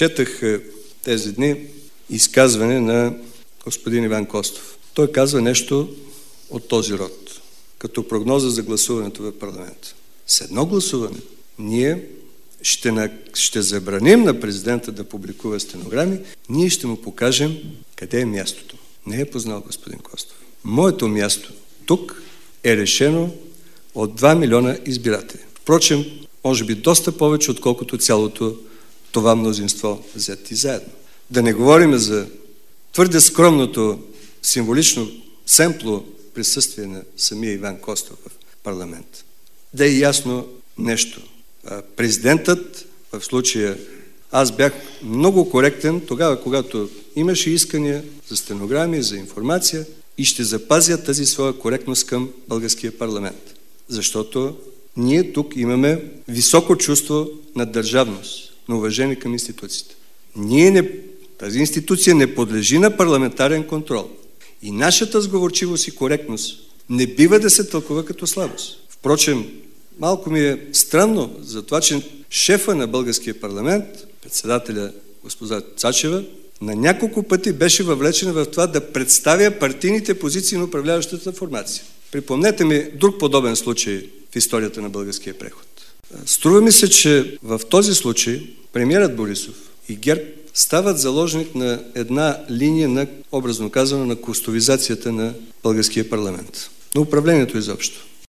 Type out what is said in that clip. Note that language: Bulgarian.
Четах тези дни изказване на господин Иван Костов. Той казва нещо от този род, като прогноза за гласуването в парламента. С едно гласуване ние ще забраним на президента да публикува стенограми, ние ще му покажем къде е мястото. Не е познал господин Костов. Моето място тук е решено от 2 милиона избиратели. Впрочем, може би доста повече, отколкото цялото това мнозинство взети заедно. Да не говорим за твърде скромното символично семпло присъствие на самия Иван Костов в парламент. Да е ясно нещо. Президентът, в случая аз бях много коректен тогава, когато имаше искания за стенограми, за информация и ще запазя тази своя коректност към българския парламент. Защото ние тук имаме високо чувство на държавност, на уважение към институциите. Тази институция не подлежи на парламентарен контрол. И нашата сговорчивост и коректност не бива да се тълкува като слабост. Впрочем, малко ми е странно за това, че шефа на българския парламент, председателя госпожа Цачева, на няколко пъти беше въвлечена в това да представя партийните позиции на управляващата формация. Припомнете ми друг подобен случай в историята на българския преход. Струва ми се, че в този случай премиерът Борисов и ГЕРБ стават заложник на една линия на, образно казано, на костовизацията на българския парламент, на управлението изобщо.